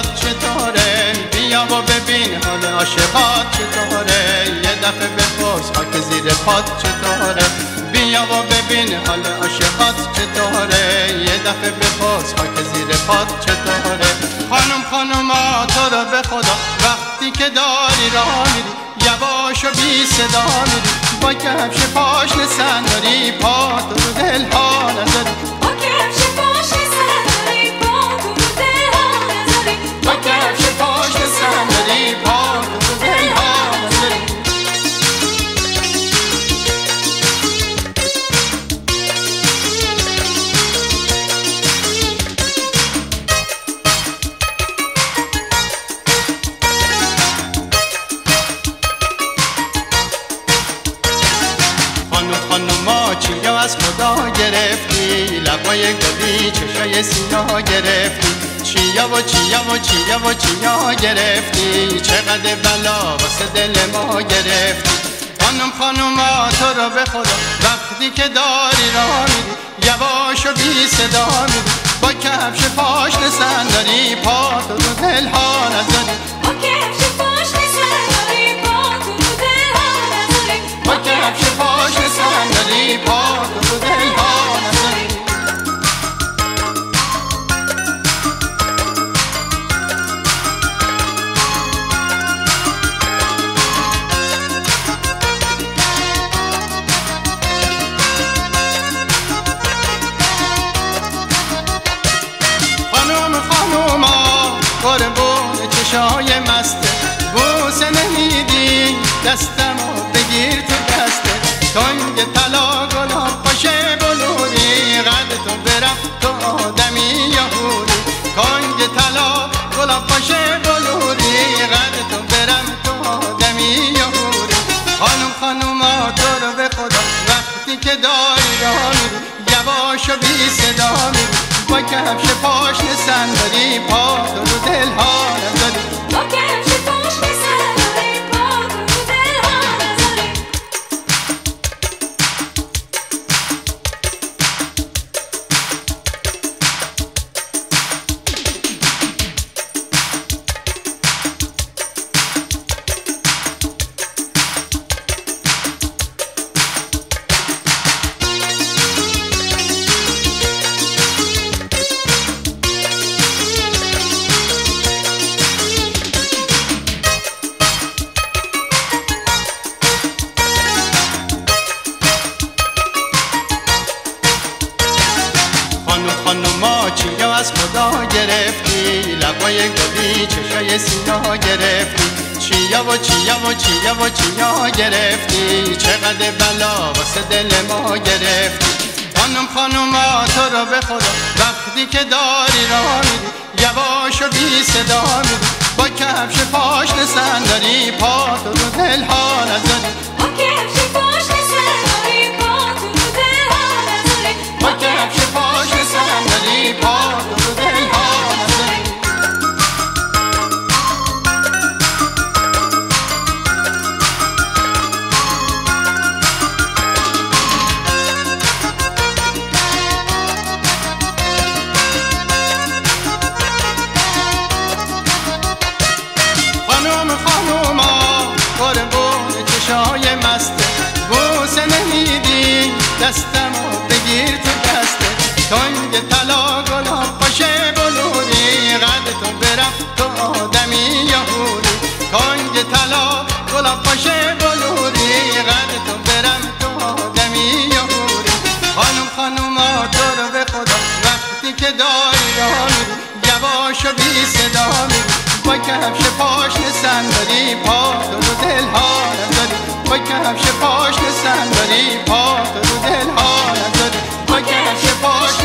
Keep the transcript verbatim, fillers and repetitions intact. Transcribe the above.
دلهات چطوره؟ بیا و ببین حال عاشقات چطوره؟ یه دفعه بپرس خاک زیر پات چطوره؟ بیا و ببین حال عاشقات چطوره؟ یه دفعه بپرس خاک زیر پات چطوره؟ خانم خانوما تو رو به خدا وقتی که داری راه میری یواش و بی صدا میری، با کفش پاشنه صندلی پات رو دل ها نذاری، با کفش پاشنه صندلی پات رو دل ها نذاری، با کفش پاشنه صندلی پات رو دل ها نذاری. خانوما چیا از خدا گرفتی؟ لبای گلی چشای سیاه گرفتی، چیا و چیا و چیا و چیا گرفتی؟ چقدر بلا واسه دل ما گرفتی. خانم خانوما تو رو به خدا وقتی که داری راه میری یواش و بی صدا میری، با کفش پاشنه صندلی پات رو دل ها نذاری، با کفش پاشنه صندلی پات رو دل ها نذاری، با کفش پاشنه صندلی پات رو دل ها نذاری. خانوم خانوما قربون چشای مسته، بوسه نمیدی دستمو بگیر تو دسته، تنگ طلا گلاب باشه بلوری، قد تو برم تو آدمی یهودی، تنگ طلا گلاب باشه بلوری، قد تو برم تو آدمی یهودی. خانم خانوما تو رو به خدا وقتی که داری راه میری یواش و بی صدا میری، با کفش پاشنه صندلی پات رو دل ها نذاری، با کفش پاشنه صندلی پات رو دل ها نذاری. خانوما چیا از خدا گرفتی؟ لبای گلی چشای سیاه گرفتی، چیا و چیا و چیا و چیا گرفتی؟ چقدر بلا واسه دل ما گرفتی. خانم خانوما تو رو به خدا وقتی که داری راه میری یواش و بی صدا میری، با کفش پاشنه صندلی پات رو دل ها نذاری، با کفش پاشنه صندلی پات رو دل ها نذاری، با کفش پاشنه صندلی پات رو دل ها نذاری. خانوم خانوما قربون چشای مسته، بوسه نمیدی دستمو بگیر تو دسته، تنگ طلا گلاب باشه بلوری، قد تو برم تو آدمی یهودی، تنگ طلا گلاب باشه بلوری، قد تو برم تو آدمی یهودی. خانم خانوما تو رو به خدا وقتی که داری راه میری یواش و بی صدا میری، با کفش پاشنه صندلی پات رو دل ها نذاری، با کفش پاشنه صندلی پات رو دل ها نذاری، با کفش پاشنه